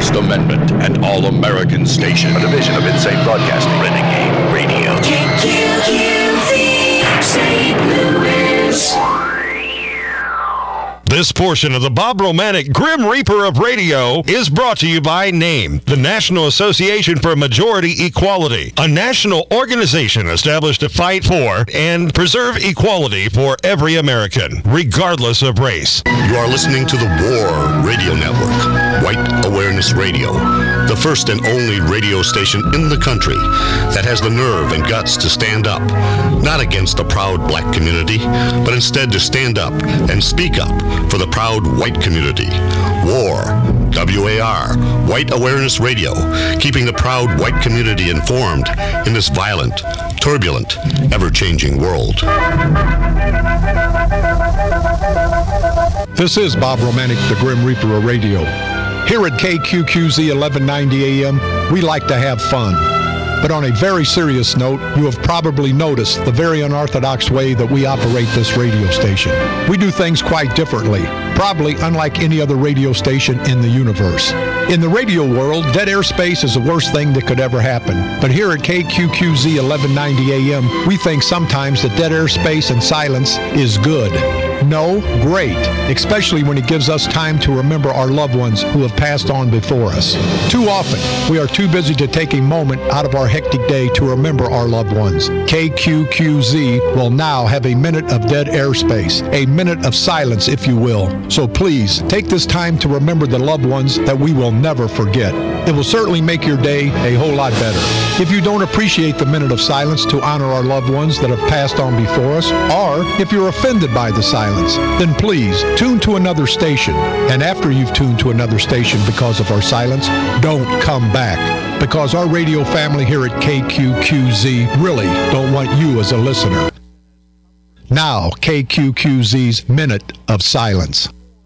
First Amendment and All-American Station. A division of Insane Broadcasting. Renegade Radio. KQQZ, St. Louis. This portion of the Bob Romanek Grim Reaper of Radio is brought to you by NAME, the National Association for Majority Equality, a national organization established to fight for and preserve equality for every American, regardless of race. You are listening to the WAR Radio Network, White Awareness Radio, the first and only radio station in the country that has the nerve and guts to stand up, not against the proud black community, but instead to stand up and speak up for the proud white community. WAR, W-A-R, White Awareness Radio, keeping the proud white community informed in this violent, turbulent, ever-changing world. This is Bob Romanek, the Grim Reaper of Radio. Here at KQQZ 1190 AM, we like to have fun. But on a very serious note, you have probably noticed the very unorthodox way that we operate this radio station. We do things quite differently, probably unlike any other radio station in the universe. In the radio world, dead airspace is the worst thing that could ever happen. But here at KQQZ 1190 AM, we think sometimes that dead airspace and silence is good. No, great, especially when it gives us time to remember our loved ones who have passed on before us. Too often, we are too busy to take a moment out of our hectic day to remember our loved ones. KQQZ will now have a minute of dead airspace, a minute of silence, if you will. So please, take this time to remember the loved ones that we will never forget. It will certainly make your day a whole lot better. If you don't appreciate the minute of silence to honor our loved ones that have passed on before us, or if you're offended by the silence, then please tune to another station. And after you've tuned to another station because of our silence, don't come back. Because our radio family here at KQQZ really don't want you as a listener. Now, KQQZ's Minute of Silence.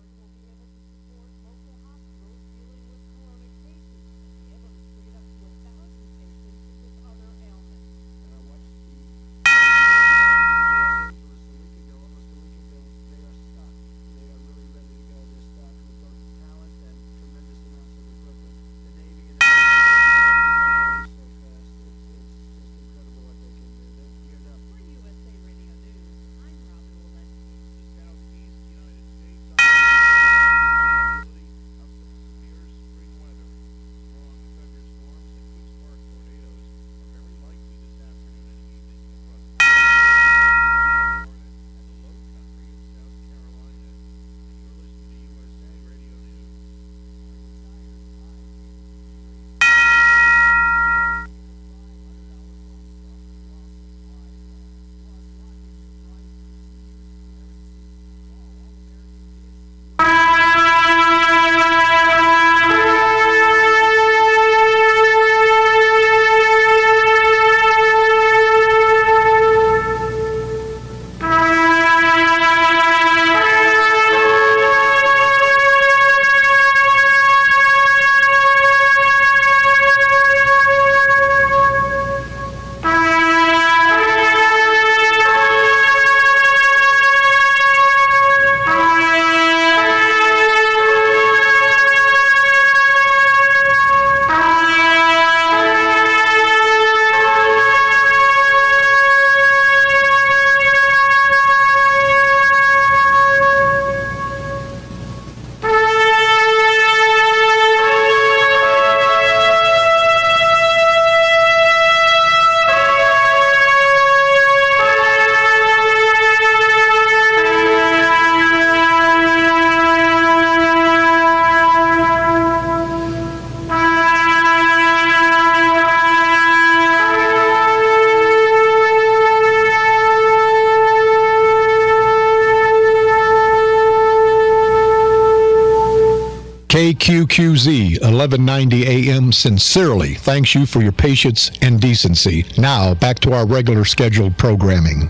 KQQZ 1190 AM sincerely thanks you for your patience and decency. Now, back to our regular scheduled programming.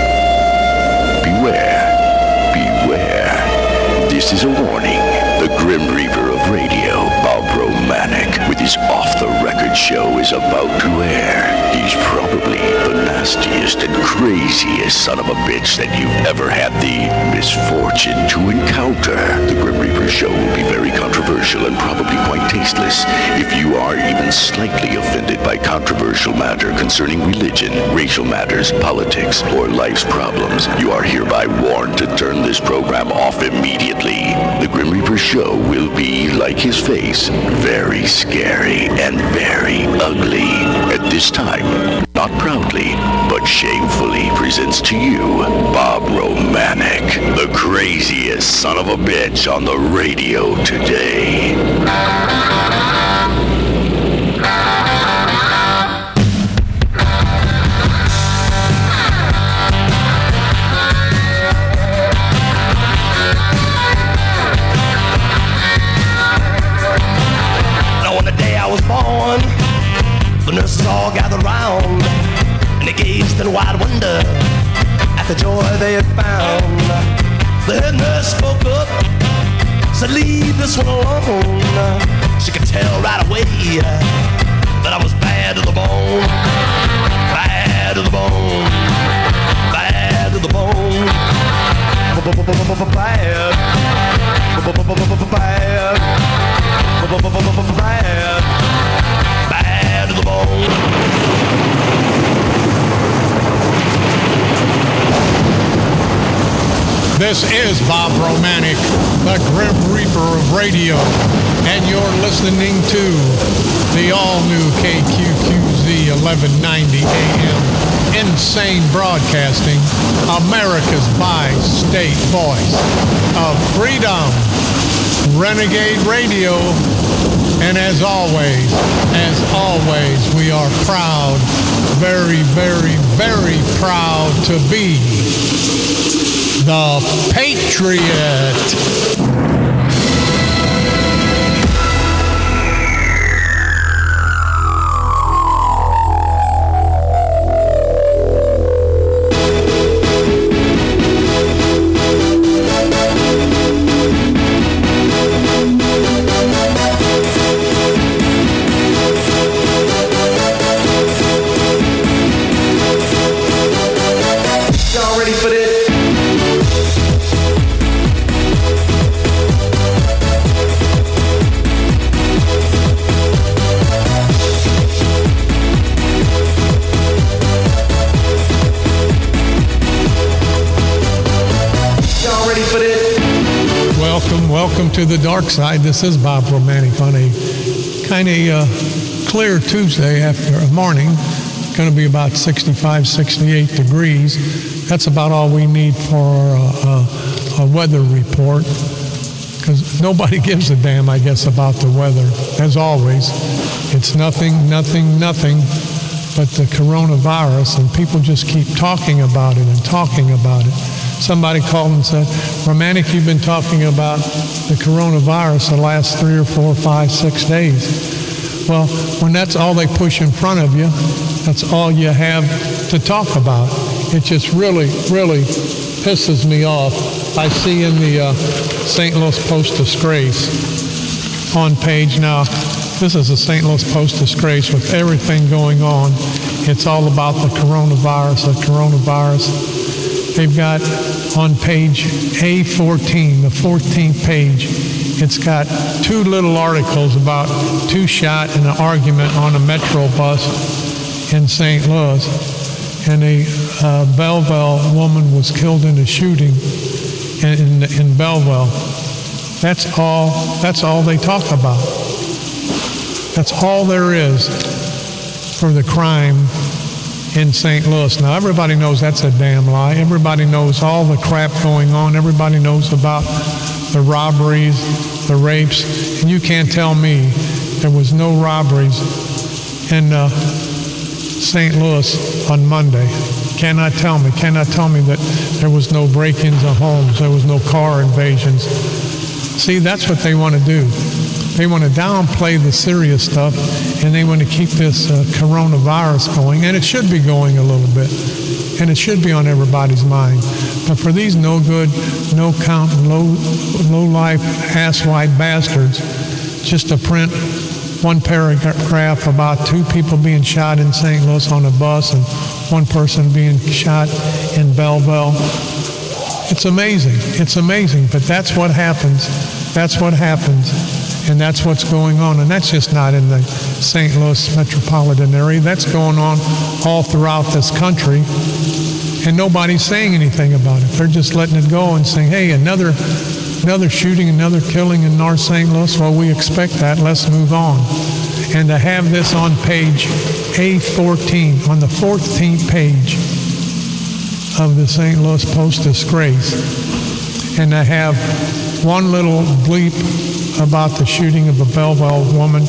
Beware. Beware. This is a warning. The Grim Reaper of Radio, Bob Romanek, with his off-the-record show is about to air. He's probably the nastiest and craziest son of a bitch that you've ever had the misfortune to encounter. The Grim Reaper show will be very controversial and probably quite tasteless. If you are even slightly offended by controversial matter concerning religion, racial matters, politics, or life's problems, you are hereby warned to turn this program off immediately. The Grim Reaper show will be, like his face, very scary and very ugly. At this time, not proudly, but shamefully presents to you Bob Romanek, the craziest son of a bitch on the radio today. Was born, the nurses all gathered round, and they gazed in wide wonder at the joy they had found. The head nurse spoke up, said, "Leave this one alone." She could tell right away that I was bad to the bone, bad to the bone, bad to the bone, bad, bad to the bone. This is Bob Romanek, the Grim Reaper of radio, and you're listening to the all-new KQQZ 1190 AM Insane Broadcasting, America's bi-state voice of freedom, Renegade Radio. And as always, we are proud, very, very, very proud to be the Patriot. Welcome to the dark side. This is Bob Romanek on a kind of clear Tuesday after a morning. Going to be about 65, 68 degrees. That's about all we need for a weather report, because nobody gives a damn, I guess, about the weather. As always, it's nothing but the coronavirus, and people just keep talking about it and talking about it. Somebody called and said, "Romanek, you've been talking about the coronavirus the last 3 or 4, 5, 6 days." Well, when that's all they push in front of you, that's all you have to talk about. It just really, really pisses me off. I see in the St. Louis Post-Disgrace on page now, this is the St. Louis Post-Disgrace with everything going on. It's all about the coronavirus. They've got on page A14, the 14th page, it's got 2 little articles about 2 shot in an argument on a metro bus in St. Louis. And a Belleville woman was killed in a shooting in Belleville. That's all they talk about. That's all there is for the crime in St. Louis. Now, everybody knows that's a damn lie. Everybody knows all the crap going on. Everybody knows about the robberies, the rapes, and you can't tell me there was no robberies in St. Louis on Monday. Cannot tell me that there was no break-ins of homes, there was no car invasions. See, that's what they want to do. They want to downplay the serious stuff, and they want to keep this coronavirus going, and it should be going a little bit, and it should be on everybody's mind. But for these no good, no count, low life, asswipe bastards, just to print one paragraph about 2 people being shot in St. Louis on a bus and 1 person being shot in Belleville. It's amazing. It's amazing. But that's what happens. That's what happens. And that's what's going on. And that's just not in the St. Louis metropolitan area. That's going on all throughout this country. And nobody's saying anything about it. They're just letting it go and saying, hey, another shooting, another killing in North St. Louis. Well, we expect that. Let's move on. And to have this on page A14, on the 14th page of the St. Louis Post-Disgrace, and to have one little bleep about the shooting of a Belleville woman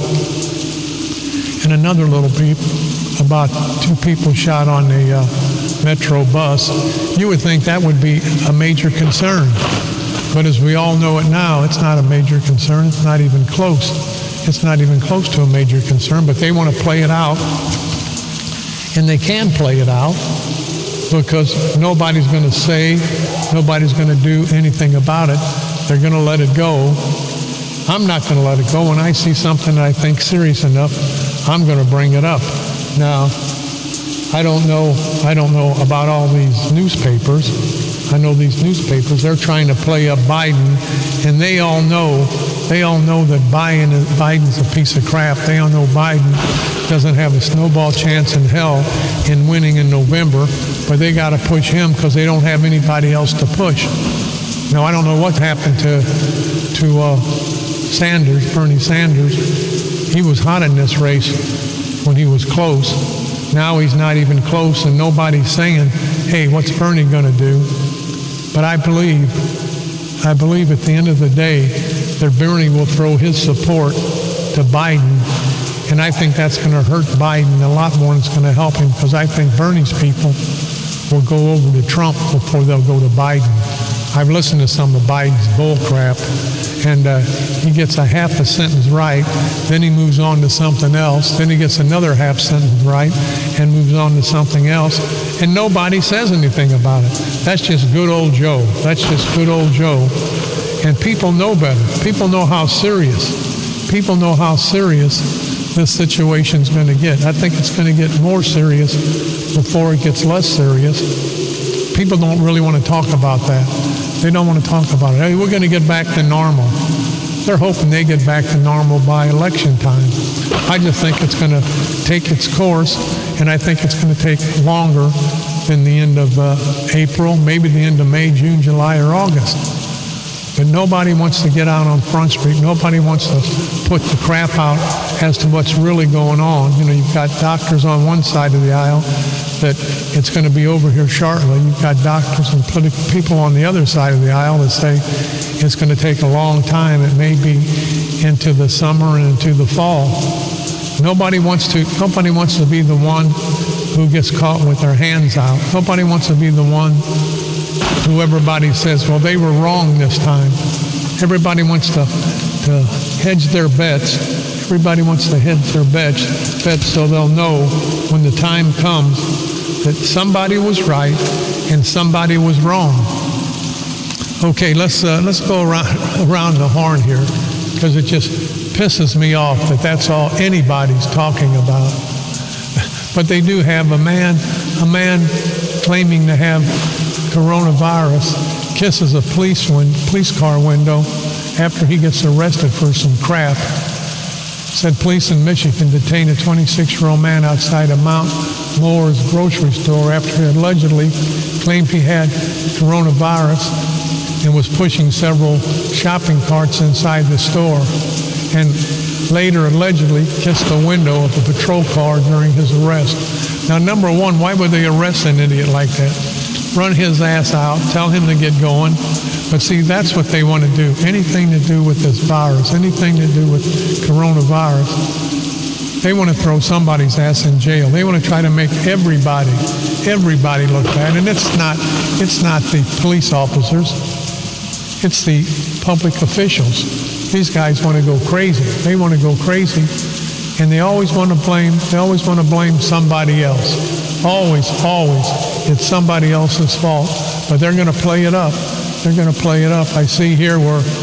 and another little bleep about 2 people shot on the Metro bus, you would think that would be a major concern. But as we all know it now, it's not a major concern. It's not even close. It's not even close to a major concern, but they want to play it out. And they can play it out because nobody's going to say, nobody's going to do anything about it. They're going to let it go. I'm not going to let it go. When I see something that I think serious enough, I'm going to bring it up. Now, I don't know about all these newspapers. I know these newspapers, they're trying to play up Biden, and they all know that Biden's a piece of crap. They all know Biden doesn't have a snowball chance in hell in winning in November, but they got to push him because they don't have anybody else to push. Now, I don't know what happened to Sanders, Bernie Sanders. He was hot in this race when he was close. Now he's not even close, and nobody's saying, hey, what's Bernie going to do? But I believe at the end of the day that Bernie will throw his support to Biden, and I think that's going to hurt Biden a lot more than it's going to help him, because I think Bernie's people will go over to Trump before they'll go to Biden. I've listened to some of Biden's bull crap, and he gets a half a sentence right, then he moves on to something else, then he gets another half sentence right and moves on to something else, and nobody says anything about it. That's just good old Joe. That's just good old Joe. And people know better. People know how serious this situation's going to get. I think it's going to get more serious before it gets less serious. People don't really want to talk about that. They don't want to talk about it. Hey, we're going to get back to normal. They're hoping they get back to normal by election time. I just think it's going to take its course, and I think it's going to take longer than the end of April, maybe the end of May, June, July, or August. But nobody wants to get out on Front Street. Nobody wants to put the crap out as to what's really going on. You know, you've got doctors on one side of the aisle that it's going to be over here shortly. You've got doctors and political people on the other side of the aisle that say it's going to take a long time. It may be into the summer and into the fall. Nobody wants to be the one who gets caught with their hands out. Nobody wants to be the one who everybody says, well, they were wrong this time. Everybody wants to hedge their bets. Everybody wants to hedge their bets so they'll know when the time comes that somebody was right and somebody was wrong. Okay, let's go around the horn here, because it just pisses me off that that's all anybody's talking about. But they do have a man claiming to have coronavirus kisses a police car window after he gets arrested for some crap. Said police in Michigan detained a 26-year-old man outside a Mount Moore's grocery store after he allegedly claimed he had coronavirus and was pushing several shopping carts inside the store, and later allegedly kissed the window of a patrol car during his arrest. Now, number one, why would they arrest an idiot like that? Run his ass out, tell him to get going. But see, that's what they want to do. Anything to do with this virus, anything to do with coronavirus, they want to throw somebody's ass in jail. They want to try to make everybody look bad. And it's not the police officers. It's the public officials. These guys want to go crazy. They want to go crazy, and they always want to blame somebody else. Always, it's somebody else's fault. But they're going to play it up. I see here where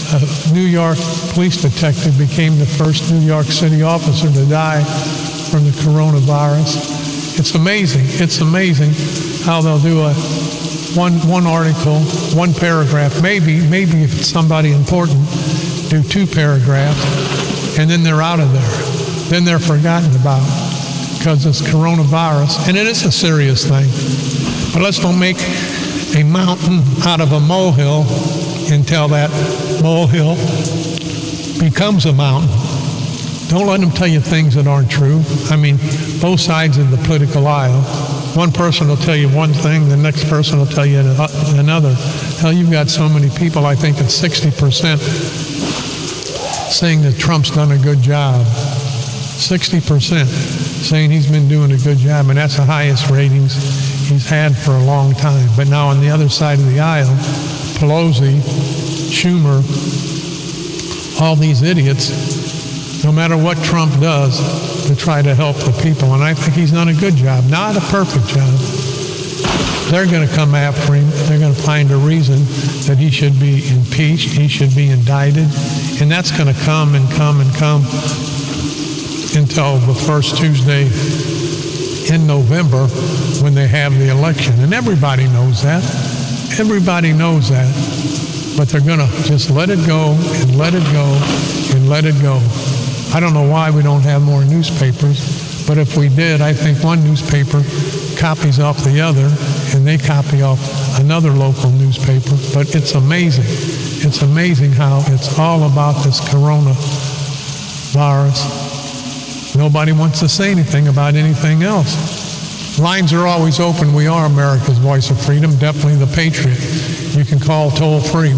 a New York police detective became the first New York City officer to die from the coronavirus. It's amazing. It's amazing how they'll do one article, one paragraph, maybe if it's somebody important, do 2 paragraphs, and then they're out of there. Then they're forgotten about because it's coronavirus, and it is a serious thing. But let's don't make a mountain out of a molehill until that molehill becomes a mountain. Don't let them tell you things that aren't true. I mean, both sides of the political aisle. One person will tell you one thing, the next person will tell you another. Hell, you've got so many people, I think it's 60%, saying that Trump's done a good job. 60% saying he's been doing a good job, and that's the highest ratings he's had for a long time. But now on the other side of the aisle, Pelosi, Schumer, all these idiots, no matter what Trump does to try to help the people, and I think he's done a good job, not a perfect job. They're going to come after him. They're going to find a reason that he should be impeached, he should be indicted, and that's going to come and come and come until the first Tuesday in November when they have the election. And everybody knows that. Everybody knows that. But they're going to just let it go and let it go and let it go. I don't know why we don't have more newspapers, but if we did, I think one newspaper copies off the other and they copy off another local newspaper. But it's amazing. It's amazing how it's all about this coronavirus. Nobody wants to say anything about anything else. Lines are always open. We are America's voice of freedom, definitely the Patriot. You can call toll-free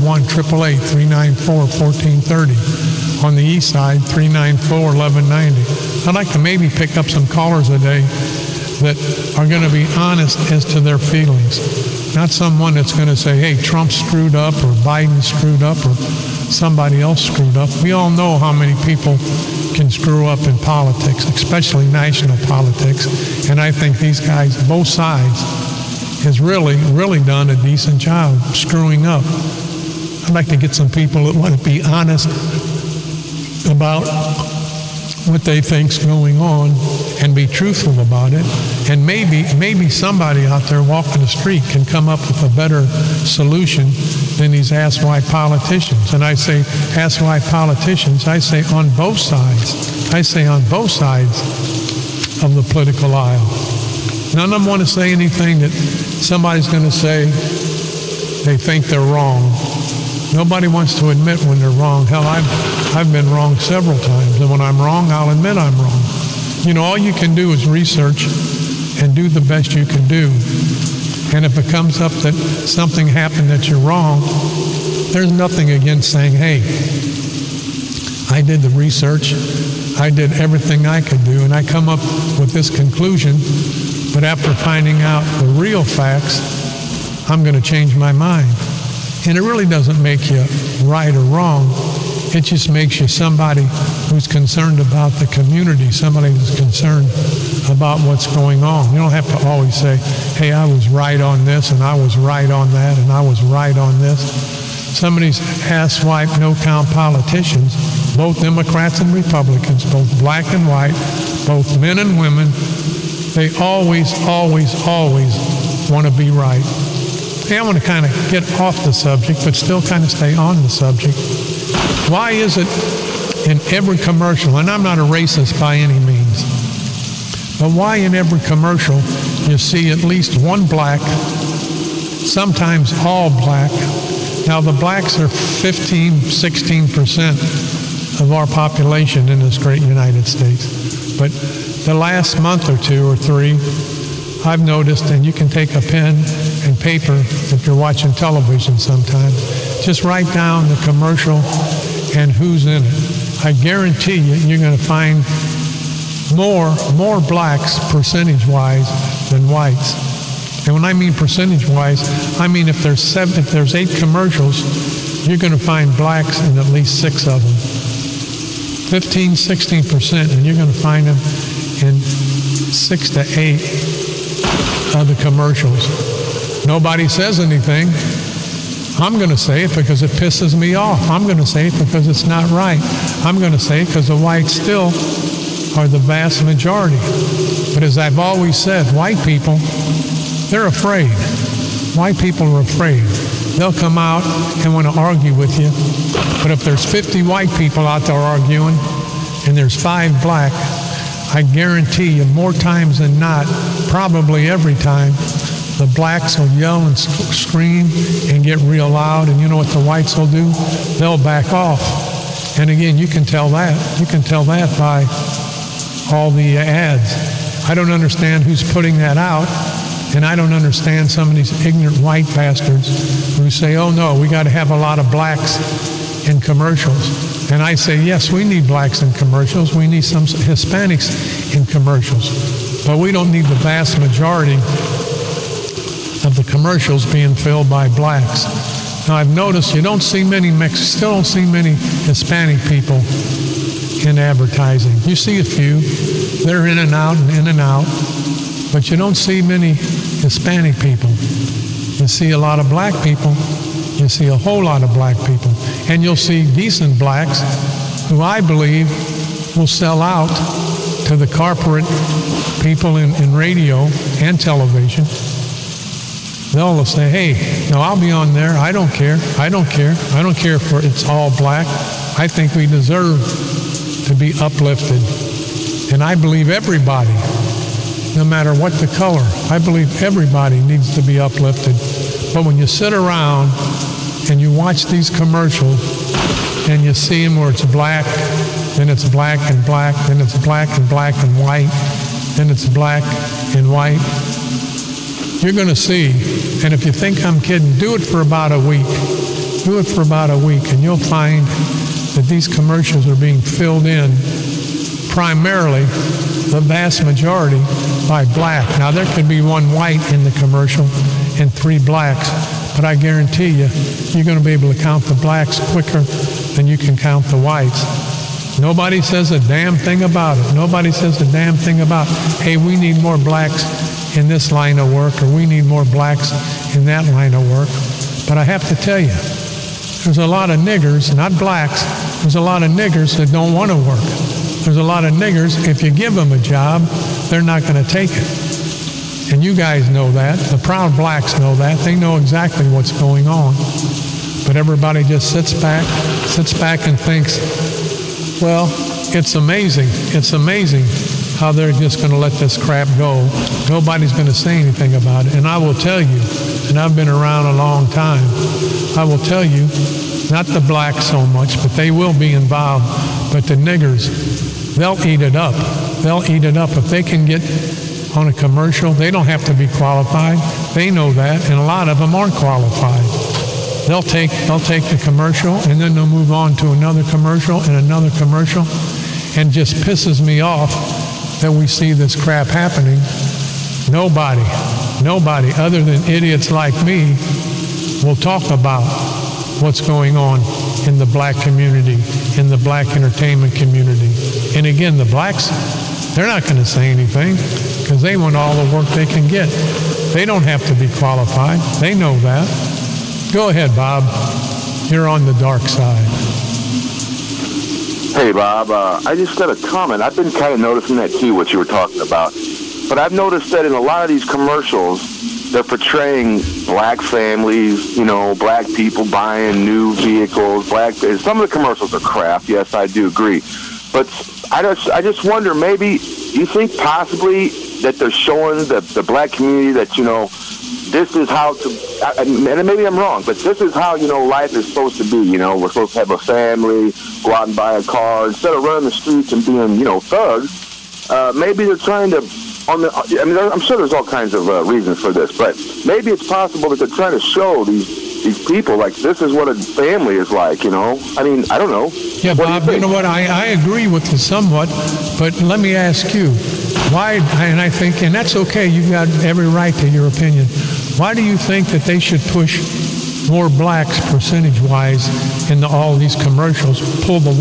1-888-394-1430. On the east side, 394-1190. I'd like to maybe pick up some callers today that are going to be honest as to their feelings. Not someone that's going to say, hey, Trump screwed up or Biden screwed up or somebody else screwed up. We all know how many people can screw up in politics, especially national politics. And I think these guys, both sides, has really, really done a decent job screwing up. I'd like to get some people that want to be honest about what they think's going on and be truthful about it. And maybe somebody out there walking the street can come up with a better solution than these Ask Why politicians. And I say, Ask Why politicians, I say on both sides. I say on both sides of the political aisle. None of them want to say anything that somebody's going to say they think they're wrong. Nobody wants to admit when they're wrong. Hell, I've been wrong several times. And when I'm wrong, I'll admit I'm wrong. You know, all you can do is research and do the best you can do. And if it comes up that something happened that you're wrong, there's nothing against saying, hey, I did the research, I did everything I could do, and I come up with this conclusion, but after finding out the real facts, I'm going to change my mind. And it really doesn't make you right or wrong. It just makes you somebody who's concerned about the community, somebody who's concerned about what's going on. You don't have to always say, hey, I was right on this, and I was right on that, and I was right on this. Some of these ass-wipe, no-count politicians, both Democrats and Republicans, both black and white, both men and women, they always, always, always want to be right. Hey, I want to kind of get off the subject, but still kind of stay on the subject. Why is it in every commercial, and I'm not a racist by any means, but why in every commercial you see at least one black, sometimes all black? Now the blacks are 15, 16% of our population in this great United States. But the last month or two or three, I've noticed, and you can take a pen and paper if you're watching television sometimes, just write down the commercial and who's in it. I guarantee you're going to find more blacks percentage-wise than whites. And when I mean percentage-wise, I mean if there's 8 commercials, you're going to find blacks in at least 6 of them. 15, 16%, and you're going to find them in 6 to 8 of the commercials. Nobody says anything. I'm going to say it because it pisses me off. I'm going to say it because it's not right. I'm going to say it because the whites still are the vast majority. But as I've always said, white people, they're afraid. White people are afraid. They'll come out and want to argue with you. But if there's 50 white people out there arguing and there's 5 black, I guarantee you more times than not, probably every time, the blacks will yell and scream and get real loud. And you know what the whites will do? They'll back off. And again, you can tell that. You can tell that by all the ads. I don't understand who's putting that out. And I don't understand some of these ignorant white bastards who say, oh no, we got to have a lot of blacks in commercials. And I say, yes, we need blacks in commercials. We need some Hispanics in commercials. But we don't need the vast majority of the commercials being filled by blacks. Now I've noticed you don't see many still don't see many Hispanic people in advertising. You see a few. They're in and out and in and out. But you don't see many Hispanic people. You see a lot of black people. You see a whole lot of black people. And you'll see decent blacks who I believe will sell out to the corporate people in radio and television. They'll say, hey, no, I'll be on there. I don't care. I don't care. I don't care if it's all black. I think we deserve to be uplifted. And I believe everybody, no matter what the color, I believe everybody needs to be uplifted. But when you sit around and you watch these commercials and you see them where it's black, then it's black and black, then it's black and black and white, then it's black and white, you're going to see, and if you think I'm kidding, do it for about a week. Do it for about a week, and you'll find that these commercials are being filled in primarily, the vast majority, by black. Now, there could be 1 white in the commercial and 3 blacks, but I guarantee you, you're going to be able to count the blacks quicker than you can count the whites. Nobody says a damn thing about it. Nobody says a damn thing about, hey, we need more blacks in this line of work, or we need more blacks in that line of work. But I have to tell you, there's a lot of niggers, not blacks, there's a lot of niggers that don't want to work. There's a lot of niggers, if you give them a job, they're not going to take it. And you guys know that. The proud blacks know that. They know exactly what's going on. But everybody just sits back and thinks, well, it's amazing. It's amazing how they're just going to let this crap go. Nobody's going to say anything about it. And I will tell you, and I've been around a long time, I will tell you, not the blacks so much, but they will be involved. But the niggers, they'll eat it up. They'll eat it up. If they can get on a commercial, they don't have to be qualified. They know that, and a lot of them aren't qualified. They'll take the commercial, and then they'll move on to another commercial and another commercial, and it just pisses me off that we see this crap happening. Nobody other than idiots like me will talk about what's going on in the black community, in the black entertainment community. And again, the blacks, they're not going to say anything because they want all the work they can get. They don't have to be qualified. They know that. Go ahead, Bob. You're on the dark side. Hey, Bob, I just got a comment. I've been kind of noticing that, too, what you were talking about. But I've noticed that in a lot of these commercials, they're portraying black families, you know, black people buying new vehicles. Some of the commercials are crap. Yes, I do agree. But I just wonder, maybe, you think possibly that they're showing the black community that, you know, this is how to, and maybe I'm wrong, but this is how, you know, life is supposed to be. You know, we're supposed to have a family, go out and buy a car. Instead of running the streets and being, you know, thugs, maybe they're trying to, I'm sure there's all kinds of reasons for this, but maybe it's possible that they're trying to show these people, like, this is what a family is like, you know? I mean, I don't know. Yeah, Bob, you know what? I agree with you somewhat, but let me ask you, why, and I think, and that's okay, you've got every right to your opinion, why do you think that they should push more blacks percentage-wise in all these commercials, pull the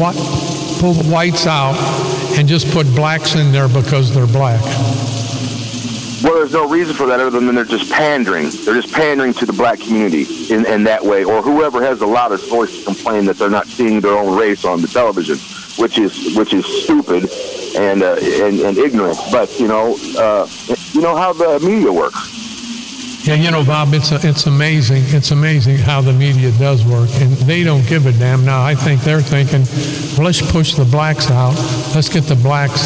whites out, and just put blacks in there because they're black? Well, there's no reason for that other than they're just pandering. They're just pandering to the black community in that way, or whoever has the loudest voice to complain that they're not seeing their own race on the television, which is stupid and ignorant. But you know how the media works. Yeah, Bob, it's amazing. It's amazing how the media does work, and they don't give a damn. Now, I think they're thinking, well, let's push the blacks out. Let's get the blacks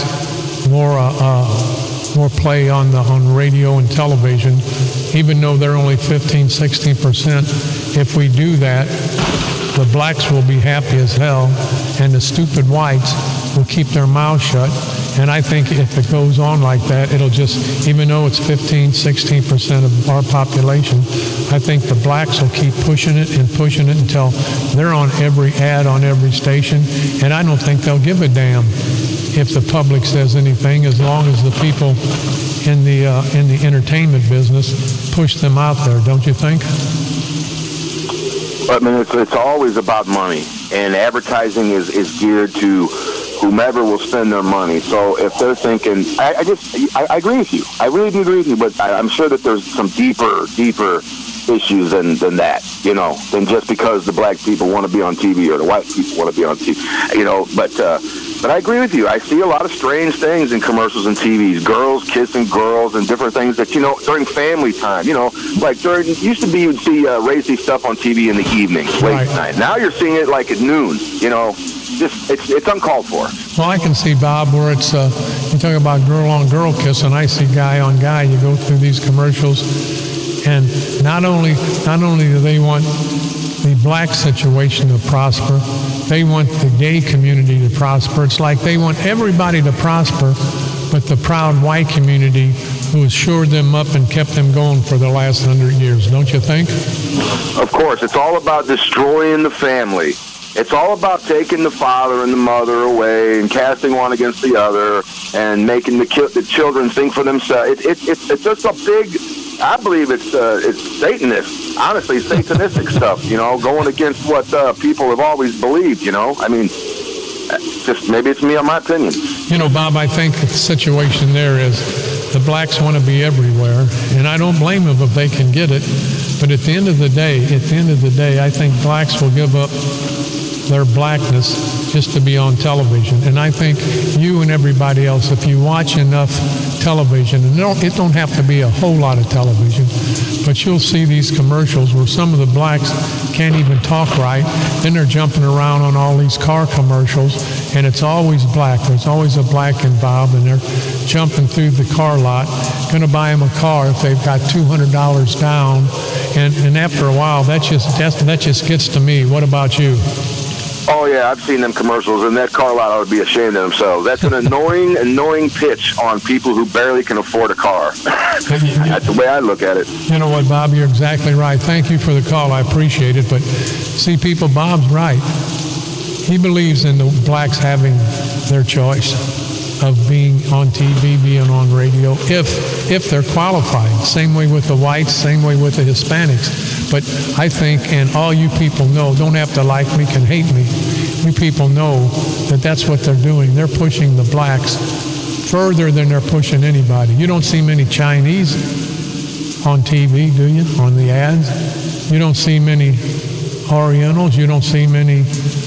more play on radio and television, even though they're only 15-16%. If we do that, the blacks will be happy as hell, and the stupid whites will keep their mouths shut. And I think if it goes on like that, it'll just, even though it's 15-16% of our population, I think the blacks will keep pushing it until they're on every ad on every station. And I don't think they'll give a damn if the public says anything, as long as the people in the entertainment business push them out there. Don't you think? I mean, it's always about money, and advertising is geared to whomever will spend their money. So if they're thinking, I agree with you. I really do agree with you, but I'm sure that there's some deeper issues than that, than just because the black people want to be on TV or the white people want to be on TV, But I agree with you. I see a lot of strange things in commercials and TVs. Girls kissing girls and different things that, during family time, like used to be you'd see racy stuff on TV in the evening, late night. Now you're seeing it like at noon, Just it's uncalled for. Well, I can see, Bob, where it's you talk about girl on girl kissing. I see guy on guy. You go through these commercials, and not only do they want the black situation to prosper, they want the gay community to prosper. It's like they want everybody to prosper, but the proud white community who has shored them up and kept them going for the last 100 years. Don't you think? Of course, it's all about destroying the family. It's all about taking the father and the mother away and casting one against the other and making the children think for themselves. It's just a big, I believe it's Satanist, honestly, satanistic stuff, going against what people have always believed, I mean, just maybe it's me, my opinion. Bob, I think the situation there is the blacks want to be everywhere, and I don't blame them if they can get it. But at the end of the day, I think blacks will give up their blackness just to be on television. And I think you and everybody else, if you watch enough television, and it don't have to be a whole lot of television, but you'll see these commercials where some of the blacks can't even talk right. Then they're jumping around on all these car commercials, and it's always black. There's always a black involved, and they're jumping through the car lot, going to buy them a car if they've got $200 down. And after a while, that just gets to me. What about you? Oh, yeah, I've seen them commercials, and that car lot ought to be ashamed of themselves. That's an annoying pitch on people who barely can afford a car. That's the way I look at it. You know what, Bob? You're exactly right. Thank you for the call. I appreciate it. But, see, people, Bob's right. He believes in the blacks having their choice of being on TV, being on radio, if they're qualified. Same way with the whites, same way with the Hispanics. But I think, and all you people know, don't have to like me, can hate me, you people know that that's what they're doing. They're pushing the blacks further than they're pushing anybody. You don't see many Chinese on TV, do you, on the ads? You don't see many Orientals. You don't see many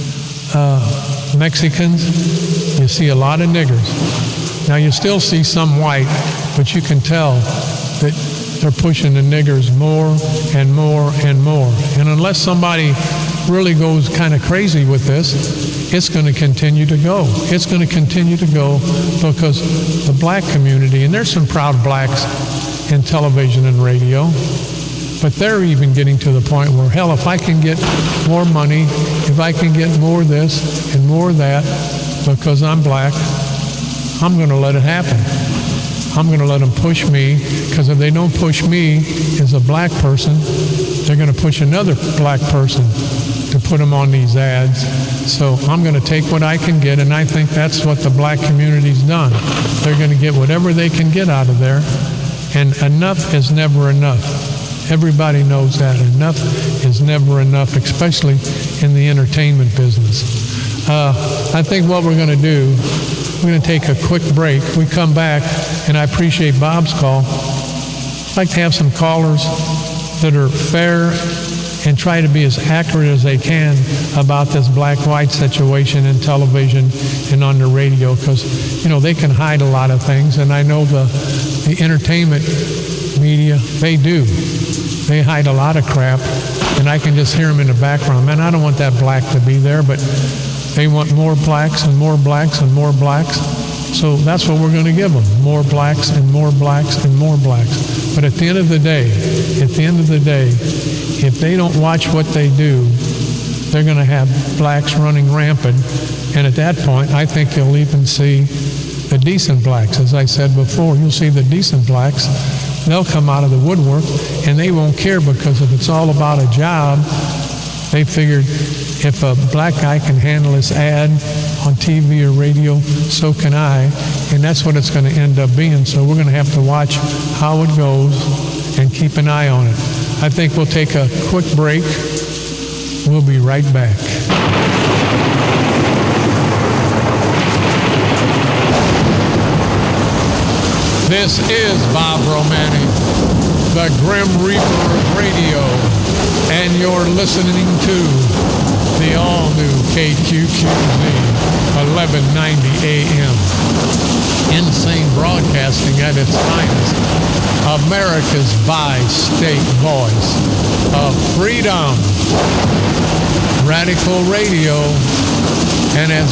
Mexicans. You see a lot of niggers. Now, you still see some white, but you can tell that they're pushing the niggers more and more and more. And unless somebody really goes kind of crazy with this, it's going to continue to go. It's going to continue to go because the black community, and there's some proud blacks in television and radio, but they're even getting to the point where, hell, if I can get more money, if I can get more this and more that because I'm black, I'm going to let it happen. I'm going to let them push me, because if they don't push me as a black person, they're going to push another black person to put them on these ads. So I'm going to take what I can get, and I think that's what the black community's done. They're going to get whatever they can get out of there, and enough is never enough. Everybody knows that. Enough is never enough, especially in the entertainment business. I think what we're going to do, we're going to take a quick break. We come back, and I appreciate Bob's call. like to have some callers that are fair and try to be as accurate as they can about this black-white situation in television and on the radio, because, you know, they can hide a lot of things, and I know the entertainment media, they do. They hide a lot of crap, and I can just hear them in the background. Man, I don't want that black to be there, but they want more blacks and more blacks and more blacks. So that's what we're going to give them, more blacks and more blacks and more blacks. But at the end of the day, if they don't watch what they do, they're going to have blacks running rampant. And at that point, I think you'll even see the decent blacks. As I said before, you'll see the decent blacks. They'll come out of the woodwork, and they won't care, because if it's all about a job, they figured if a black guy can handle his ad on TV or radio, so can I, and that's what it's going to end up being. So we're going to have to watch how it goes and keep an eye on it. I think we'll take a quick break. We'll be right back. This is Bob Romani, the Grim Reaper of radio, and you're listening to the all-new KQQZ 1190 AM. Insane broadcasting at its finest. America's bi-state voice of freedom. Radical radio. And as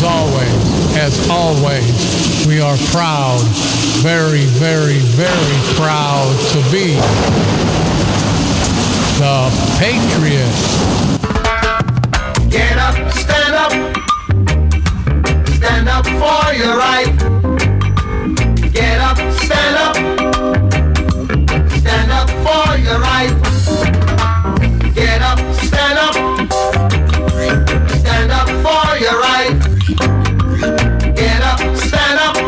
always, we are proud, very, very, very proud to be the Patriot. Get up, stand up for your right. Get up, stand up for your right. Get up, stand up for your right. Get up, stand up,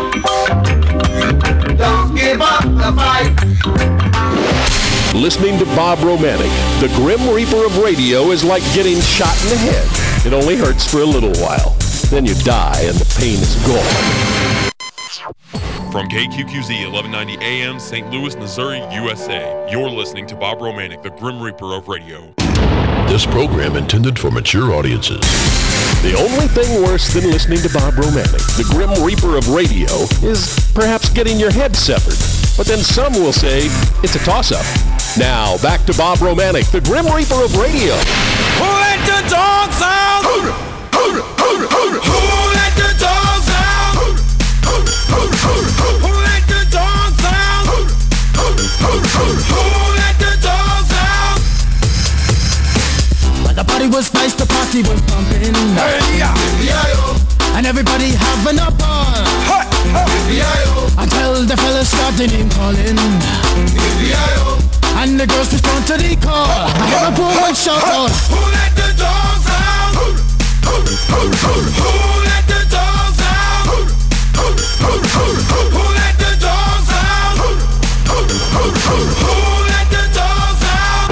don't give up the fight. Listening to Bob Romanek, the Grim Reaper of radio, is like getting shot in the head. It only hurts for a little while. Then you die and the pain is gone. From KQQZ 1190 AM, St. Louis, Missouri, USA, you're listening to Bob Romanek, the Grim Reaper of radio. This program intended for mature audiences. The only thing worse than listening to Bob Romanek, the Grim Reaper of radio, is perhaps getting your head severed. But then some will say it's a toss-up. Now, back to Bob Romanek, the Grim Reaper of radio. Who let the dogs out? Who let the dogs out? Who let the dogs out? Who let the dogs out? Well, the party was nice, the party was pumping. And everybody having a ball. Until the fellas started name calling. And the girls respond to the call. I hear a woman shout out, who let the dogs out? Who let the dogs out? Who let the dogs out? Who let the dogs out?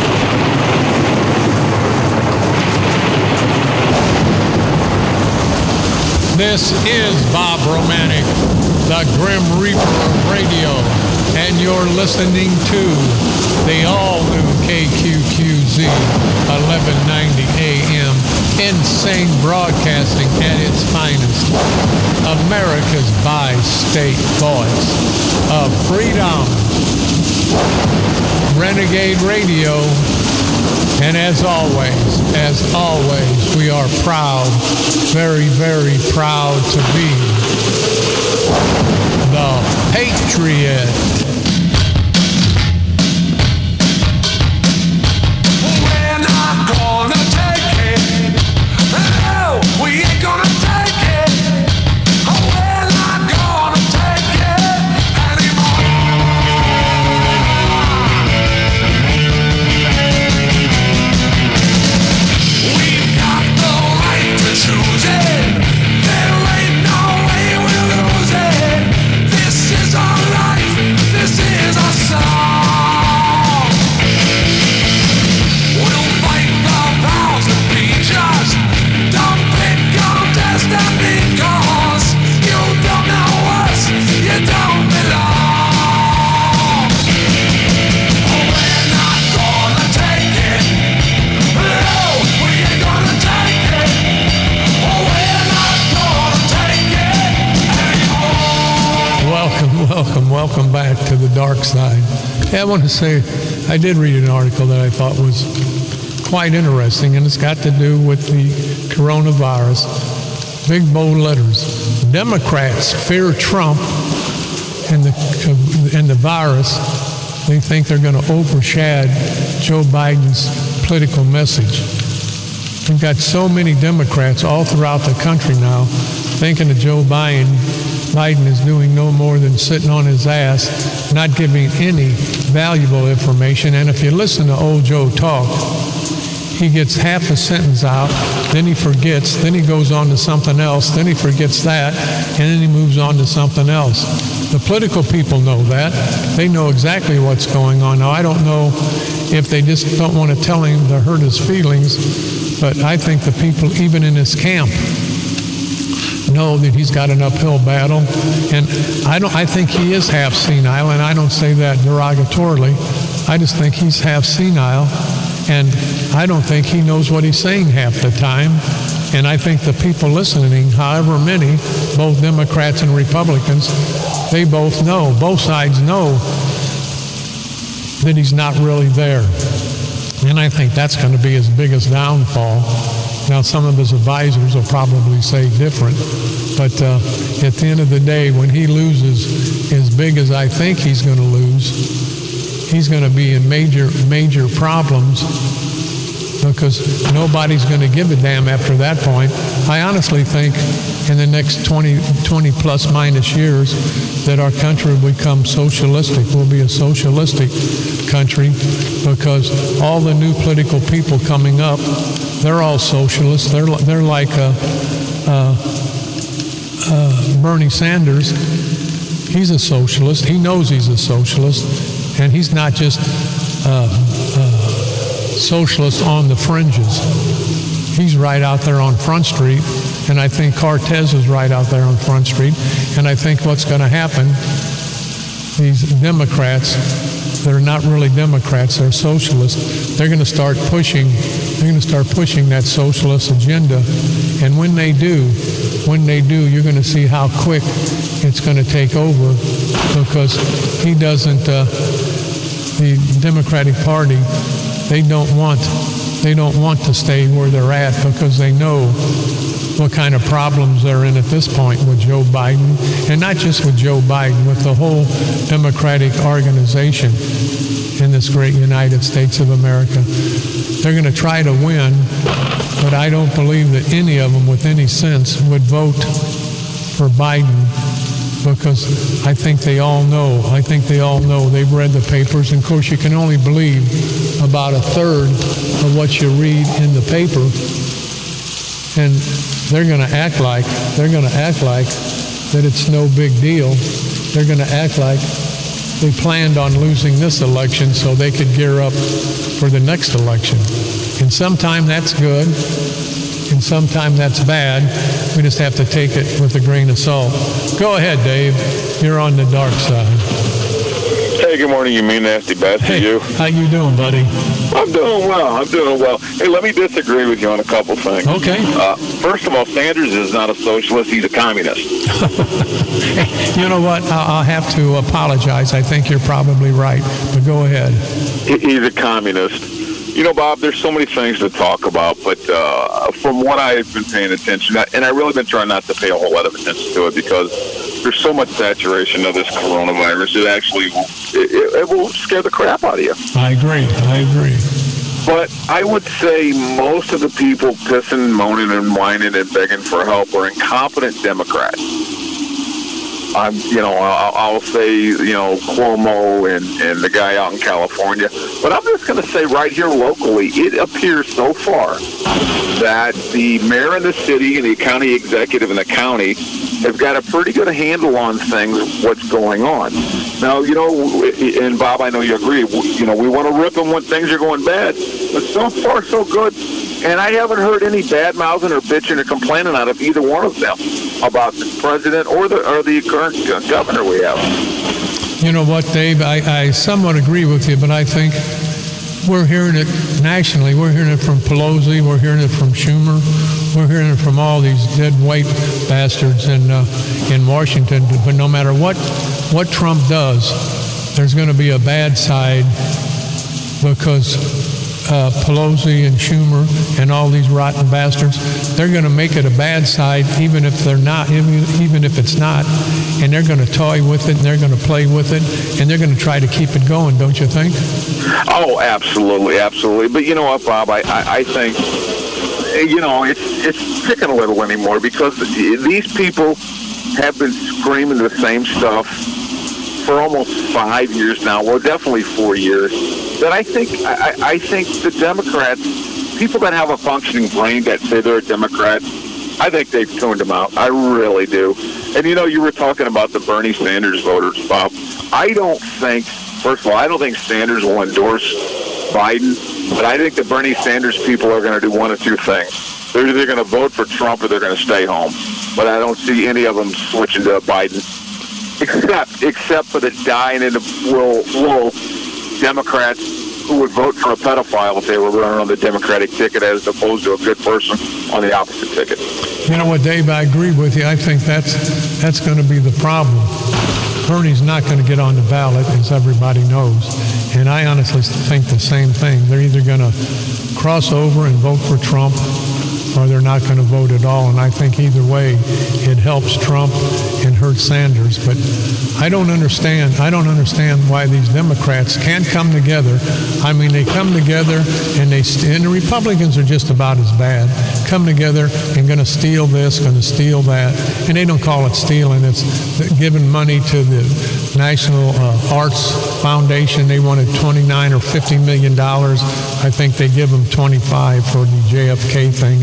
This is Bob Romanek, the Grim Reaper of radio, and you're listening to the all-new KQQZ 1190 AM, insane broadcasting at its finest. America's bi-state voice of freedom. Renegade Radio. And as always, we are proud, very, very proud to be the Patriot. We're not gonna take it. No, we ain't gonna take it. We're not gonna take it anymore. We've got the right to choose it. There ain't no way we'll lose it. This is our life. and welcome back to the dark side. Hey, I want to say I did read an article that I thought was quite interesting, and it's got to do with the coronavirus. Big bold letters. Democrats fear Trump and the virus. They think they're going to overshadow Joe Biden's political message. We've got so many Democrats all throughout the country now thinking that Joe Biden is doing no more than sitting on his ass, not giving any valuable information. And if you listen to old Joe talk, he gets half a sentence out, then he forgets, then he goes on to something else, then he forgets that, and then he moves on to something else. The political people know that. They know exactly what's going on. Now, I don't know if they just don't want to tell him to hurt his feelings, but I think the people, even in his camp, know that he's got an uphill battle. And I think he is half senile, and I don't say that derogatorily. I just think he's half senile, and I don't think he knows what he's saying half the time. And I think the people listening, however many, both Democrats and Republicans, they both know, both sides know that he's not really there. And I think that's going to be his biggest downfall. Now, some of his advisors will probably say different, but at the end of the day, when he loses as big as I think he's going to lose, he's going to be in major problems, because nobody's going to give a damn after that point. I honestly think in the next 20 plus minus years that our country will become socialistic. We'll be a socialistic country, because all the new political people coming up, they're all socialists. They're like Bernie Sanders. He's a socialist. He knows he's a socialist, and he's not just socialist on the fringes. He's right out there on Front Street, and I think Cortez is right out there on Front Street. And I think what's going to happen, these Democrats, they're not really Democrats, they're socialists. They're going to start pushing that socialist agenda. And when they do, you're going to see how quick it's going to take over, because he doesn't, the Democratic Party, they don't want to stay where they're at, because they know what kind of problems they're in at this point with Joe Biden, and not just with Joe Biden, with the whole Democratic organization in this great United States of America. They're going to try to win, but I don't believe that any of them with any sense would vote for Biden, because I think they all know. They've read the papers, and of course you can only believe about a third of what you read in the paper, and they're going to act like that it's no big deal. They're going to act like they planned on losing this election so they could gear up for the next election. And sometime that's good, and sometime that's bad. We just have to take it with a grain of salt. Go ahead, Dave. You're on the dark side. Hey, good morning, you mean nasty bastard, you. How you doing, buddy? I'm doing well. Hey, let me disagree with you on a couple things. Okay. First of all, Sanders is not a socialist. He's a communist. You know what? I'll have to apologize. I think you're probably right, but go ahead. He's a communist. You know, Bob, there's so many things to talk about, but from what I've been paying attention, and I've really been trying not to pay a whole lot of attention to it, because there's so much saturation of this coronavirus, it will scare the crap out of you. I agree. But I would say most of the people pissing, moaning, and whining and begging for help are incompetent Democrats. I'll say, Cuomo and the guy out in California. But I'm just going to say right here locally, it appears so far that the mayor of the city and the county executive in the county have got a pretty good handle on things, what's going on. Now, and Bob, I know you agree, we want to rip them when things are going bad. But so far, so good. And I haven't heard any bad-mouthing or bitching or complaining out of either one of them about the president or the current governor we have. You know what, Dave? I somewhat agree with you, but I think we're hearing it nationally. We're hearing it from Pelosi. We're hearing it from Schumer. We're hearing it from all these dead white bastards in Washington. But no matter what Trump does, there's going to be a bad side because Pelosi and Schumer and all these rotten bastards, they're going to make it a bad side even if they're not, even if it's not, and they're going to toy with it and they're going to play with it and they're going to try to keep it going, don't you think? Oh, absolutely, absolutely. But you know what, Bob, I think, you know, it's picking a little anymore because these people have been screaming the same stuff for almost 5 years now, well, definitely 4 years, that I think the Democrats, people that have a functioning brain that say they're a Democrat, I think they've tuned them out. I really do. And, you know, you were talking about the Bernie Sanders voters, Bob. I don't think, first of all, I don't think Sanders will endorse Biden, but I think the Bernie Sanders people are going to do one of two things. They're either going to vote for Trump or they're going to stay home. But I don't see any of them switching to Biden. Except for the dying in the wool Democrats who would vote for a pedophile if they were running on the Democratic ticket as opposed to a good person on the opposite ticket. You know what, Dave, I agree with you. I think that's going to be the problem. Bernie's not going to get on the ballot, as everybody knows. And I honestly think the same thing. They're either going to cross over and vote for Trump or they're not going to vote at all. And I think either way, it helps Trump and hurts Sanders. But I don't understand why these Democrats can't come together. I mean, they come together and the Republicans are just about as bad. Come together and going to steal this, going to steal that. And they don't call it stealing. It's giving money to the National Arts Foundation. They wanted $29 or $50 million. I think they give them 25 for the JFK thing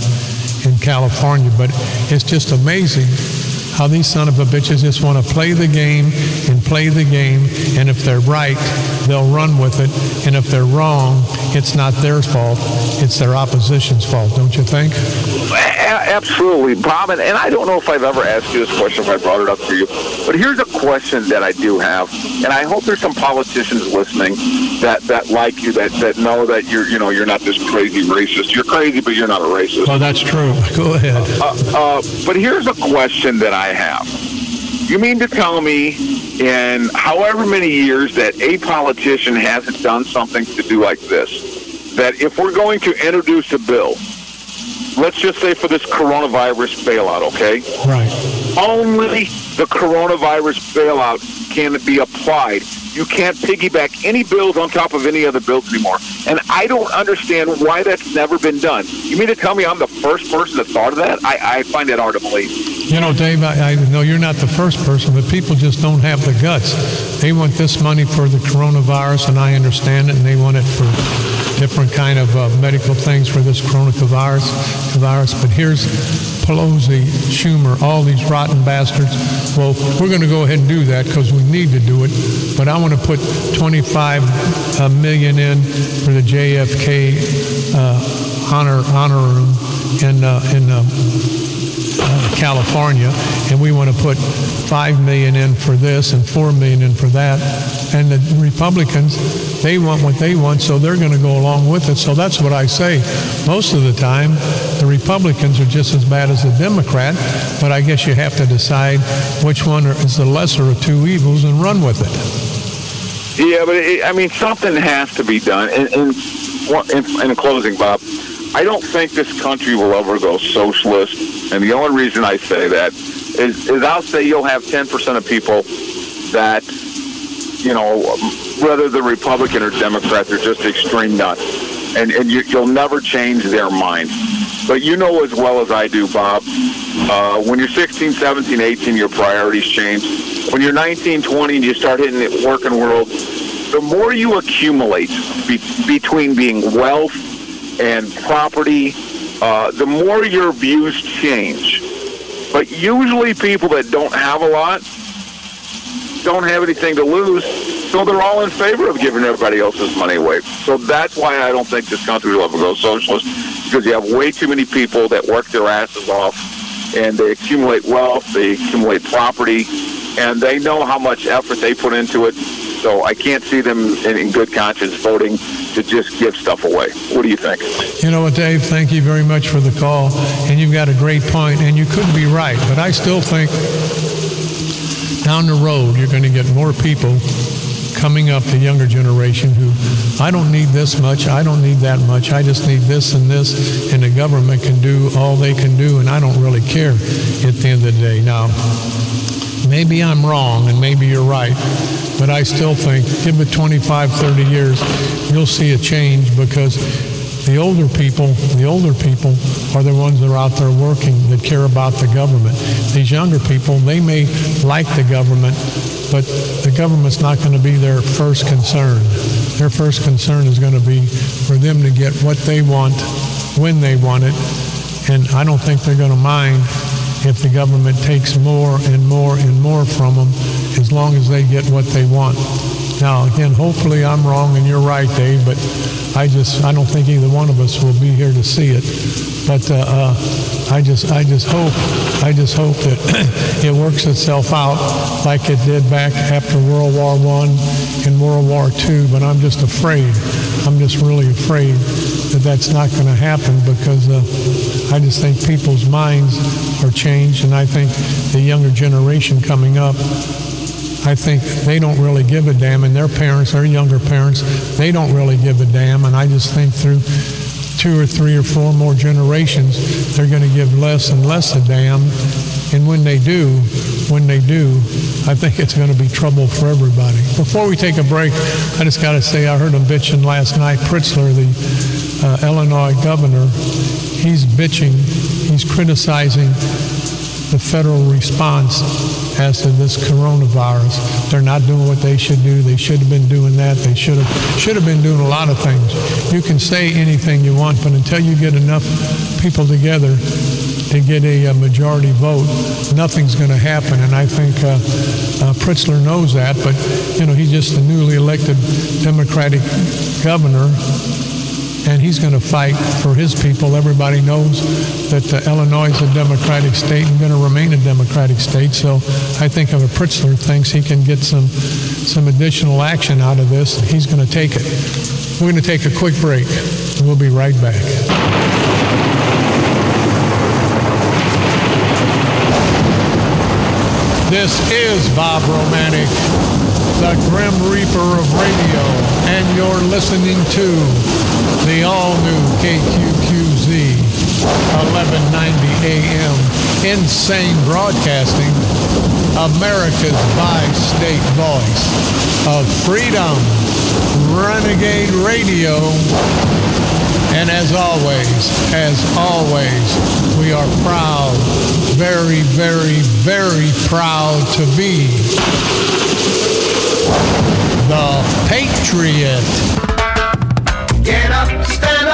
in California. But it's just amazing how these son of a bitches just want to play the game and play the game, and if they're right, they'll run with it, and if they're wrong, it's not their fault, it's their opposition's fault, don't you think? Absolutely, Bob, and I don't know if I've ever asked you this question, if I brought it up to you, but here's a question that I do have, and I hope there's some politicians listening that like you, that know that you're not this crazy racist. You're crazy, but you're not a racist. Well, that's true. Go ahead. But here's a question that I have. You mean to tell me in however many years that a politician hasn't done something to do like this, that if we're going to introduce a bill, let's just say for this coronavirus bailout, okay? Right. Only the coronavirus bailout can be applied. You can't piggyback any bills on top of any other bills anymore. And I don't understand why that's never been done. You mean to tell me I'm the first person that thought of that? I find that hard to believe. You know, Dave, I know you're not the first person, but people just don't have the guts. They want this money for the coronavirus, and I understand it, and they want it for different kind of medical things for this coronavirus. But here's Pelosi, Schumer, all these rotten bastards. Well, we're going to go ahead and do that because we need to do it. But I want to put $25 million in for the JFK honor room in California, and we want to put $5 million in for this and $4 million in for that. And the Republicans, they want what they want, so they're going to go along with it. So that's what I say. Most of the time, the Republicans are just as bad as the Democrat, but I guess you have to decide which one is the lesser of two evils and run with it. Yeah, but something has to be done. In closing, Bob, I don't think this country will ever go socialist, and the only reason I say that is I'll say you'll have 10% of people that, whether they're Republican or Democrat, they're just extreme nuts, and you'll never change their mind. But you know as well as I do, Bob, when you're 16, 17, 18, your priorities change. When you're 19, 20, and you start hitting the working world, the more you accumulate between being wealth and property, the more your views change. But usually people that don't have a lot don't have anything to lose, so they're all in favor of giving everybody else's money away. So that's why I don't think this country will ever go socialist, because you have way too many people that work their asses off, and they accumulate wealth, they accumulate property, and they know how much effort they put into it. So I can't see them in good conscience voting to just give stuff away. What do you think? You know what, Dave? Thank you very much for the call. And you've got a great point, and you could be right. But I still think down the road, you're going to get more people coming up, the younger generation, who, I don't need this much, I don't need that much, I just need this and this, and the government can do all they can do, and I don't really care at the end of the day. Now, maybe I'm wrong, and maybe you're right, but I still think, give it 25, 30 years, you'll see a change, because the older people are the ones that are out there working, that care about the government. These younger people, they may like the government, but the government's not going to be their first concern. Their first concern is going to be for them to get what they want, when they want it, and I don't think they're going to mind if the government takes more and more and more from them, as long as they get what they want. Now, again, hopefully I'm wrong and you're right, Dave, but I don't think either one of us will be here to see it. But I just hope that it works itself out like it did back after World War I and World War II. But I'm just afraid. I'm just really afraid that that's not going to happen, because I just think people's minds are changed, and I think the younger generation coming up, I think they don't really give a damn, and their parents, their younger parents, they don't really give a damn, and I just think through 2 or 3 or 4 more generations, they're going to give less and less a damn, and when they do, I think it's going to be trouble for everybody. Before we take a break, I just got to say, I heard him bitching last night, Pritzker, the Illinois governor, he's bitching, he's criticizing the federal response as to this coronavirus. They're not doing what they should do. They should have been doing that. They should have been doing a lot of things. You can say anything you want, but until you get enough people together to get a majority vote, nothing's going to happen. And I think Pritzker knows that, but he's just a newly elected Democratic governor, and he's going to fight for his people. Everybody knows that Illinois is a Democratic state and going to remain a Democratic state. So I think if Pritzker thinks he can get some additional action out of this, he's going to take it. We're going to take a quick break, and we'll be right back. This is Bob Romanek, the Grim Reaper of radio, and you're listening to the all-new KQQZ 1190 AM Insane Broadcasting, America's bi-state voice of freedom, Renegade Radio. And as always, we are proud, very, very, very proud to be the Patriot. Get up, stand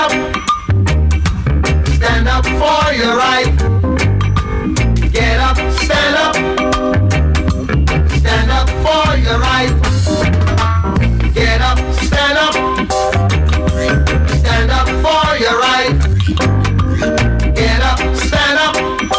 up for your right. Get up, stand up for your right. Get up, stand up for your right. Get up, stand up,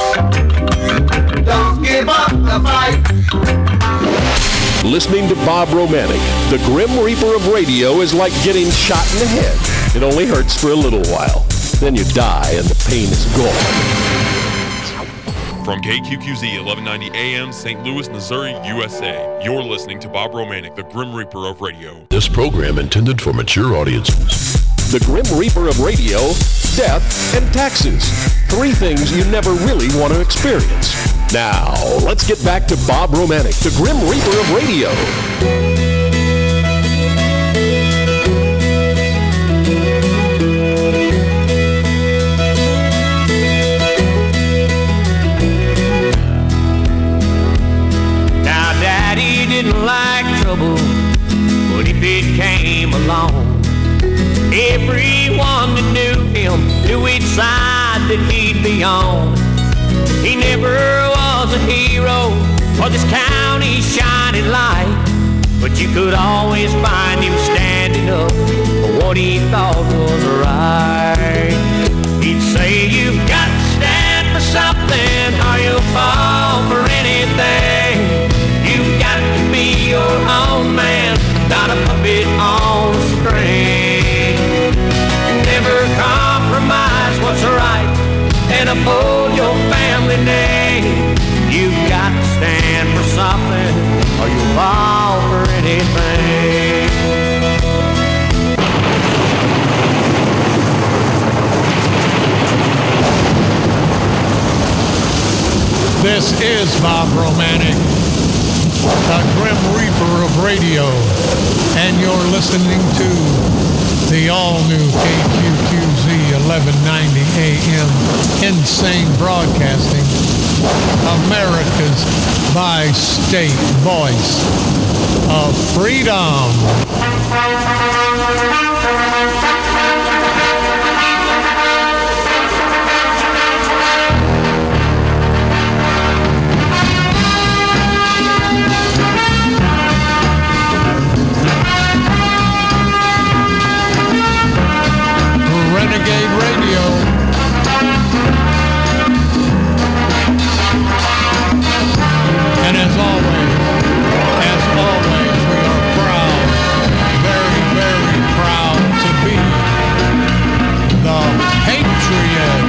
don't give up the fight. Listening to Bob Romanek, the Grim Reaper of radio, is like getting shot in the head. It only hurts for a little while. Then you die and the pain is gone. From KQQZ 1190 AM, St. Louis, Missouri, USA, you're listening to Bob Romanek, the Grim Reaper of radio. This program intended for mature audiences. The Grim Reaper of radio, death, and taxes. 3 things you never really want to experience. Now, let's get back to Bob Romanek, the Grim Reaper of radio. Now, Daddy didn't like trouble, but if it came along, everyone that knew him knew which side that he'd be on. He never was a hero or this county's shining light, but you could always find him standing up for what he thought was right. He'd say, you've got to stand for something or you'll fall for anything. You've got to be your own man, not a puppet on a string. uphold your family name. You've got to stand for something, or you'll fall for anything. This is Bob Romanek, the Grim Reaper of radio, and you're listening to the all-new KQQZ 1190 AM Insane Broadcasting, America's bi-state voice of freedom. Renegade Radio. And as always, we are proud, very, very proud to be the Patriot.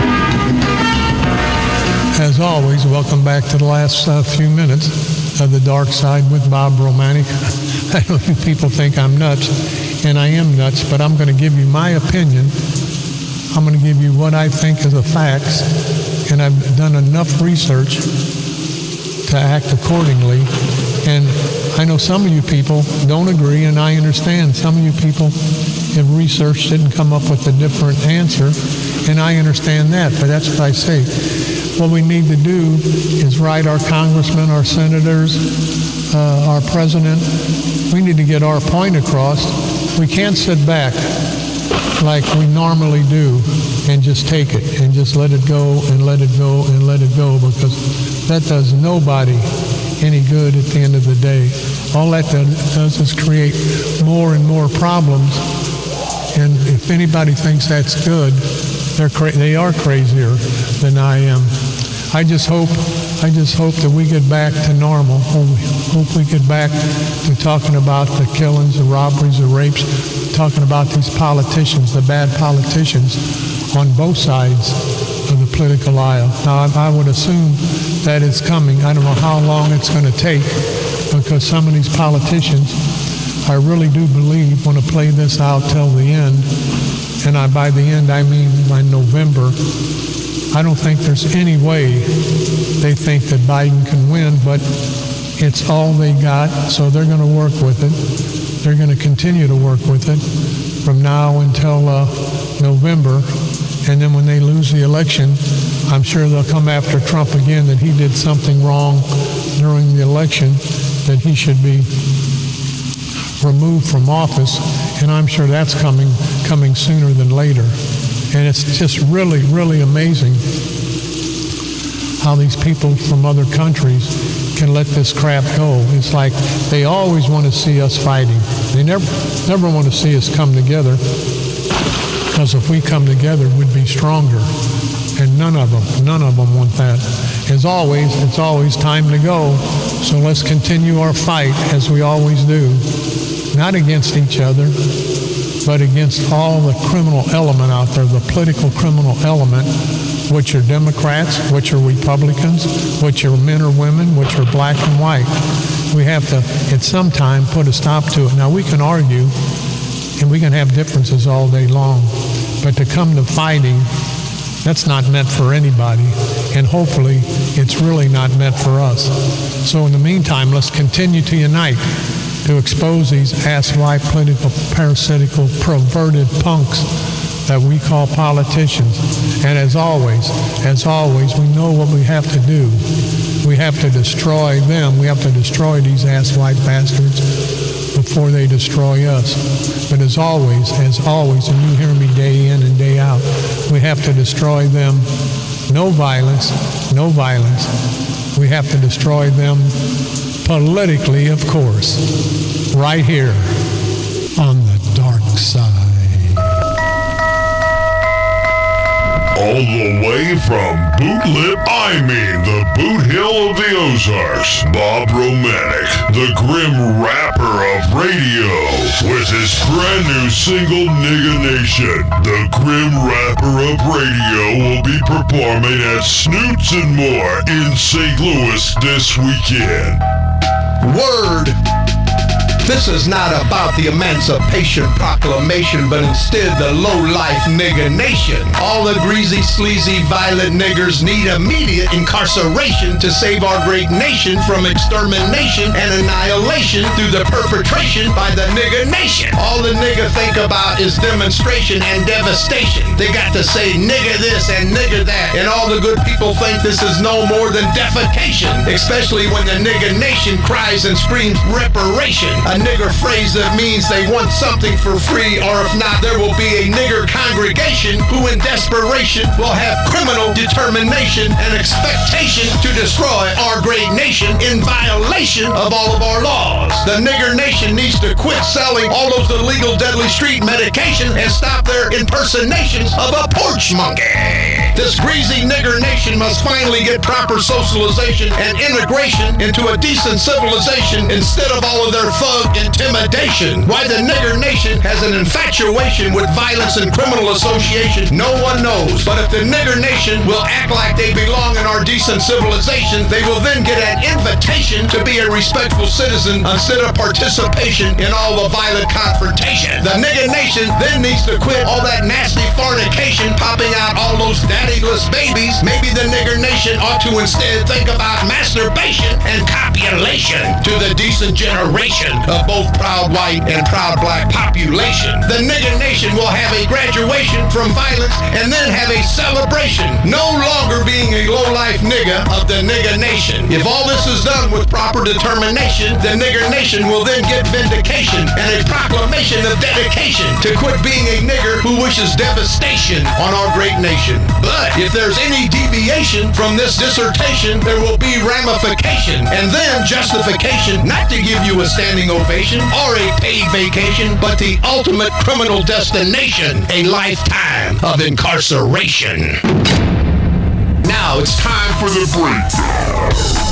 As always, welcome back to the last few minutes of The Dark Side with Bob Romanek. I know you people think I'm nuts, and I am nuts, but I'm going to give you my opinion. I'm going to give you what I think is the facts, and I've done enough research to act accordingly. And I know some of you people don't agree, and I understand some of you people have researched it and come up with a different answer, and I understand that, but that's what I say. What we need to do is write our congressmen, our senators, our president. We need to get our point across. We can't sit back like we normally do and just take it and just let it go and let it go and let it go, because that does nobody any good at the end of the day. All that does is create more and more problems, and if anybody thinks that's good, they are crazier than I am. I just hope that we get back to normal. Hope we get back to talking about the killings, the robberies, the rapes, talking about these politicians, the bad politicians on both sides of the political aisle. Now, I would assume that it's coming. I don't know how long it's going to take, because some of these politicians, I really do believe, want to play this out till the end. And by the end, I mean by November. I don't think there's any way they think that Biden can win, but it's all they got, so they're going to work with it. They're going to continue to work with it from now until November. And then when they lose the election, I'm sure they'll come after Trump again, that he did something wrong during the election, that he should be removed from office. And I'm sure that's coming sooner than later. And it's just really, really amazing how these people from other countries can let this crap go. It's like they always want to see us fighting. They never want to see us come together, because if we come together, we'd be stronger. And none of them want that. As always, it's always time to go. So let's continue our fight as we always do. Not against each other, but against all the criminal element out there, the political criminal element, which are Democrats, which are Republicans, which are men or women, which are black and white. We have to, at some time, put a stop to it. Now, we can argue, and we can have differences all day long, but to come to fighting, that's not meant for anybody, and hopefully it's really not meant for us. So in the meantime, let's continue to unite to expose these ass-white, political, parasitical, perverted punks that we call politicians. And as always, we know what we have to do. We have to destroy them. We have to destroy these ass-white bastards before they destroy us. But as always, and you hear me day in and day out, we have to destroy them. No violence, no violence. We have to destroy them politically, of course, right here on the dark side. All the way from Bootlip, the Boot Hill of the Ozarks, Bob Romanek, the Grim Rapper of radio, with his brand new single, Nigga Nation. The Grim Rapper of radio will be performing at Snoots and More in St. Louis this weekend. Word! This is not about the Emancipation Proclamation, but instead the low-life nigga nation. All the greasy, sleazy, violent niggers need immediate incarceration to save our great nation from extermination and annihilation through the perpetration by the nigga nation. All the nigga think about is demonstration and devastation. They got to say nigga this and nigga that, and all the good people think this is no more than defecation, especially when the nigga nation cries and screams reparation. A nigger phrase that means they want something for free, or if not, there will be a nigger congregation who in desperation will have criminal determination and expectation to destroy our great nation in violation of all of our laws. The nigger nation needs to quit selling all those illegal deadly street medication and stop their impersonations of a porch monkey. This greasy nigger nation must finally get proper socialization and integration into a decent civilization instead of all of their thug intimidation. Why the nigger nation has an infatuation with violence and criminal association, no one knows. But if the nigger nation will act like they belong in our decent civilization, they will then get an invitation to be a respectful citizen instead of participation in all the violent confrontation. The nigger nation then needs to quit all that nasty fornication, popping out all those daddyless babies. Maybe the nigger nation ought to instead think about masturbation and copulation to the decent generation of both proud white and proud black population. The nigger nation will have a graduation from violence and then have a celebration, no longer being a low-life nigga of the nigger nation. If all this is done with proper determination, the nigger nation will then get vindication and a proclamation of dedication to quit being a nigger who wishes devastation on our great nation. But if there's any deviation from this dissertation, there will be ramification and then justification not to give you a standing ovation or a paid vacation, but the ultimate criminal destination, a lifetime of incarceration. Now it's time for the breakdown.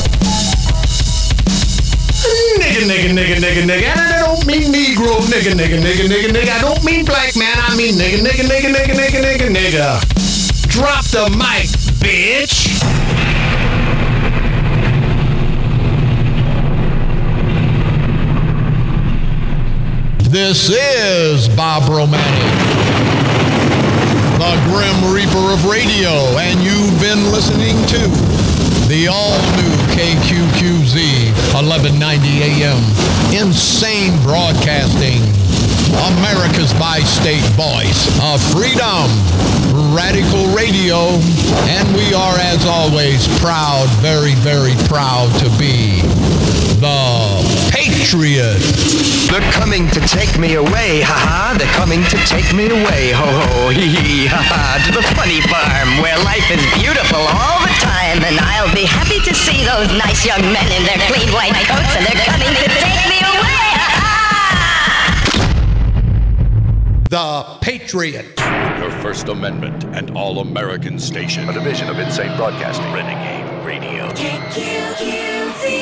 Nigga. And I don't mean Negro, nigga. I don't mean black man, I mean nigga. Drop the mic, bitch. This is Bob Romanek, the Grim Reaper of radio, and you've been listening to the all-new KQQZ 1190 AM, Insane Broadcasting, America's bi-state voice of freedom, Radical Radio, and we are, as always, proud, very, very proud to be the Patriot. They're coming to take me away, ha-ha. They're coming to take me away, ho-ho, hee-hee, ha-ha. To the funny farm where life is beautiful all the time. And I'll be happy to see those nice young men in their clean white coats, and they're coming to take me away, ha-ha. The Patriot. Your First Amendment and All-American Station. A division of Insane Broadcasting. Renegade Radio. KQQZ.